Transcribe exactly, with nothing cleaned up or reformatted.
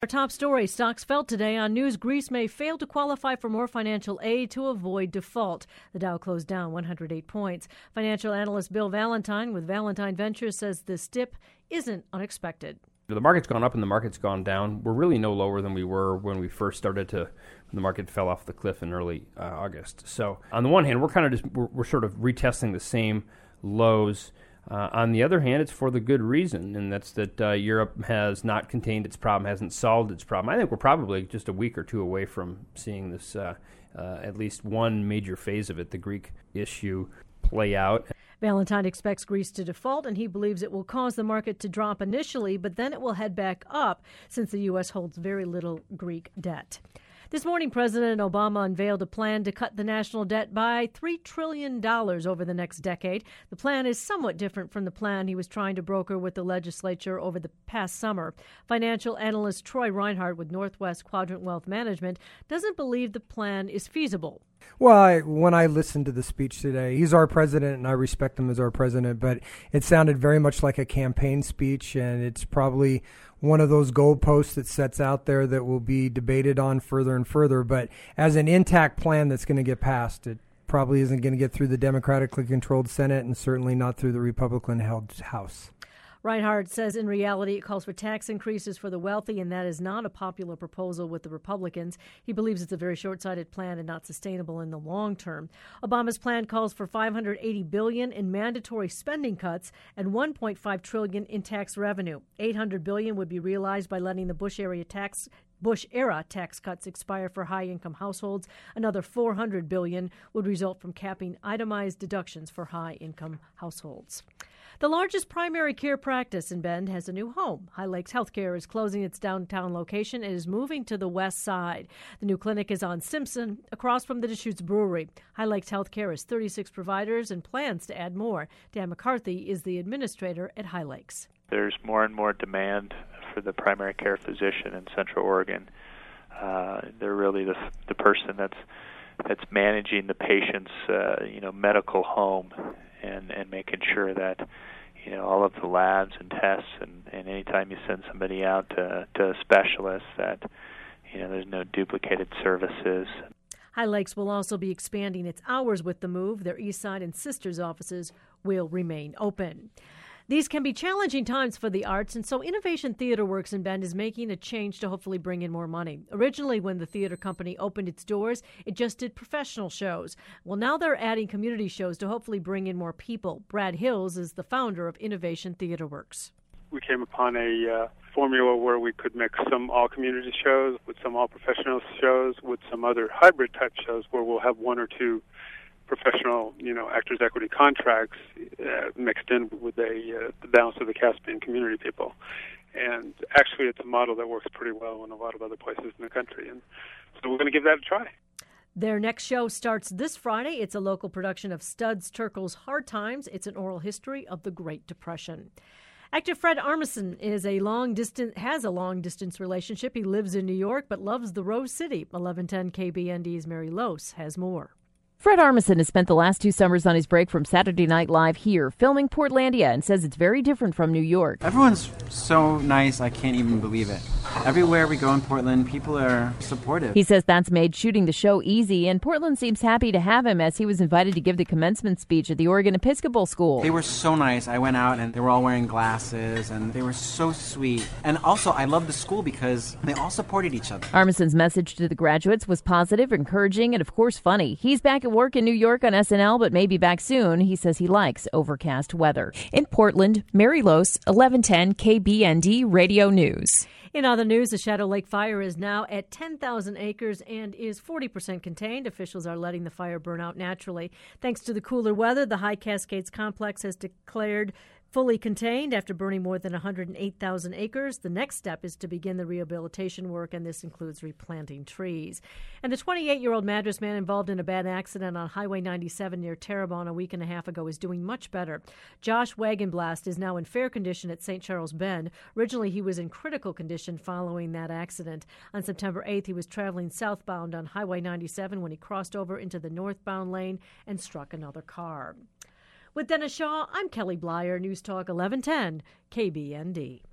Our top story, stocks fell today on news Greece may fail to qualify for more financial aid to avoid default. The Dow closed down one hundred eight points. Financial analyst Bill Valentine with Valentine Ventures says this dip isn't unexpected. The market's gone up and the market's gone down. We're really no lower than we were when we first started to, when the market fell off the cliff in early uh, August. So on the one hand, we're kind of just, we're, we're sort of retesting the same lows. Uh, on the other hand, it's for the good reason, and that's that uh, Europe has not contained its problem, hasn't solved its problem. I think we're probably just a week or two away from seeing this, uh, uh, at least one major phase of it, the Greek issue, play out. Valentine expects Greece to default, and he believes it will cause the market to drop initially, but then it will head back up since the U S holds very little Greek debt. This morning, President Obama unveiled a plan to cut the national debt by three trillion dollars over the next decade. The plan is somewhat different from the plan he was trying to broker with the legislature over the past summer. Financial analyst Troy Reinhardt with Northwest Quadrant Wealth Management doesn't believe the plan is feasible. Well, I, when I listened to the speech today, he's our president and I respect him as our president, but it sounded very much like a campaign speech, and it's probably one of those goalposts that sets out there that will be debated on further and further. But as an intact plan that's going to get passed, it probably isn't going to get through the democratically controlled Senate and certainly not through the Republican-held House. Reinhardt says in reality it calls for tax increases for the wealthy, and that is not a popular proposal with the Republicans. He believes it's a very short-sighted plan and not sustainable in the long term. Obama's plan calls for five hundred eighty billion dollars in mandatory spending cuts and one point five trillion dollars in tax revenue. eight hundred billion dollars would be realized by letting the Bush area tax Bush-era tax cuts expire for high-income households. Another four hundred billion dollars would result from capping itemized deductions for high-income households. The largest primary care practice in Bend has a new home. High Lakes Healthcare is closing its downtown location and is moving to the west side. The new clinic is on Simpson, across from the Deschutes Brewery. High Lakes Healthcare has thirty-six providers and plans to add more. Dan McCarthy is the administrator at High Lakes. There's more and more demand for the primary care physician in Central Oregon. Uh, they're really the the person that's that's managing the patient's uh, you know medical home and and making sure that you know all of the labs and tests and, and anytime you send somebody out to to a specialist that you know there's no duplicated services. High Lakes will also be expanding its hours with the move. Their East Side and Sisters offices will remain open. These can be challenging times for the arts, and so Innovation Theater Works in Bend is making a change to hopefully bring in more money. Originally, when the theater company opened its doors, it just did professional shows. Well, now they're adding community shows to hopefully bring in more people. Brad Hills is the founder of Innovation Theater Works. We came upon a uh, formula where we could mix some all-community shows with some all-professional shows with some other hybrid-type shows where we'll have one or two professional, you know, actors' equity contracts uh, mixed in with a, uh, the balance of the cast being community people. And actually, it's a model that works pretty well in a lot of other places in the country. And so we're going to give that a try. Their next show starts this Friday. It's a local production of Studs Terkel's Hard Times. It's an oral history of the Great Depression. Actor Fred Armisen is a long distance has a long distance relationship. He lives in New York but loves the Rose City. eleven ten K B N D's Mary Lose has more. Fred Armisen has spent the last two summers on his break from Saturday Night Live here, filming Portlandia, and says it's very different from New York. Everyone's so nice, I can't even believe it. Everywhere we go in Portland, people are supportive. He says that's made shooting the show easy, and Portland seems happy to have him as he was invited to give the commencement speech at the Oregon Episcopal School. They were so nice. I went out and they were all wearing glasses, and they were so sweet. And also, I love the school because they all supported each other. Armisen's message to the graduates was positive, encouraging, and of course funny. He's back at work in New York on S N L, but may be back soon. He says he likes overcast weather. In Portland, Mary Lose, eleven ten K B N D Radio News. In other news, the Shadow Lake fire is now at ten thousand acres and is forty percent contained. Officials are letting the fire burn out naturally. Thanks to the cooler weather, the High Cascades complex has declared fully contained after burning more than one hundred eight thousand acres. The next step is to begin the rehabilitation work, and this includes replanting trees. And the twenty-eight-year-old Madras man involved in a bad accident on Highway ninety-seven near Terrebonne a week and a half ago is doing much better. Josh Wagenblast is now in fair condition at Saint Charles Bend. Originally, he was in critical condition following that accident. On September eighth, he was traveling southbound on Highway ninety-seven when he crossed over into the northbound lane and struck another car. With Dennis Shaw, I'm Kelly Blyer, News Talk eleven ten K B N D.